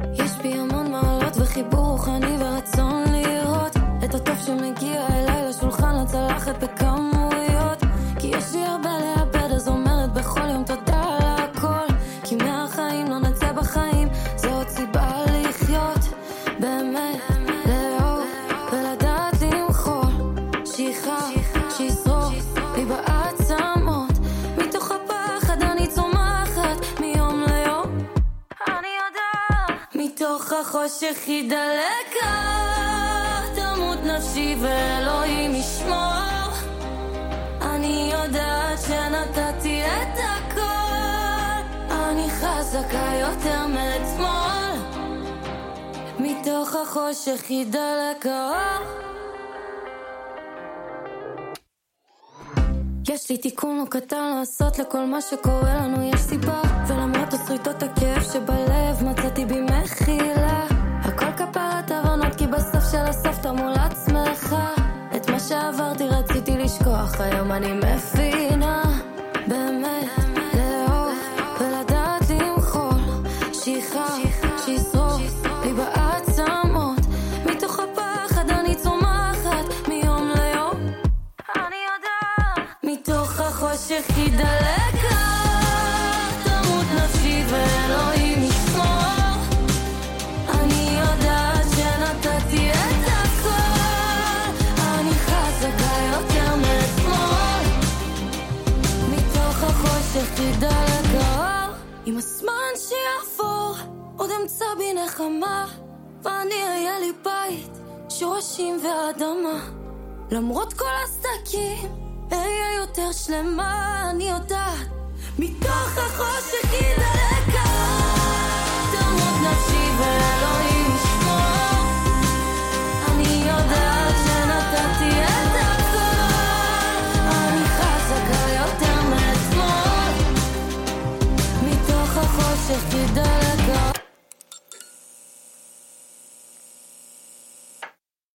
יש בי המון מעלות וחיבור רוחני ורצון לראות את הטוב שמגיע אליי לשולחן הצלחת בכמויות, כי יש לי הרבה לאבד, אז אומרת בכל יום תודה על הכל, כי מהחיים לא נצא בחיים, זו עוד סיבה לחיות באמת, לאהוב ולדעת למחול, שיחה שישרוף לי בעצמות, מתוך הפחד אני צומחת מיום ליום, אני יודעת מתוך החושך ידלק תמות נפשי ואלוהים ישמור, אני יודעת שנתתי את הכל, אני חזקה יותר מאתמול, מתוך החושך ידלק האור. יש לי תיקון לא קטן לעשות לכל מה שקורה לנו, יש סיבה, ולמרות הסריטות הכאב שבלב מצאתי בי מחילה, הכל כפרת הבנות כי בסוף של הסוף תמול עצמך, את מה שעברתי רציתי לשכוח, היום אני מבינה באמת לאהוב ולדעת למחול, שיחה שישרוף לי בעצמות, מתוך הפחד אני צומחת מיום ליום, אני יודעת מתוך החושך ידלק תמות נפשי ואלוהים ישמור, אני יודעת שנתתי את הכל, אני חזקה יותר מאתמול, מתוך החושך ידלק האור, עם הזמן שיעבור עוד אמצא בי נחמה, ואני אהיה לי בית שורשים ואדמה, למרות כל הסדקים אהיה יותר שלמה, אני יודעת מתוך החושך ידלק תמות נפשי ואלוהים ישמור, אני יודעת שנתתי את הכל, אני חזקה יותר מאתמול, מתוך החושך ידלק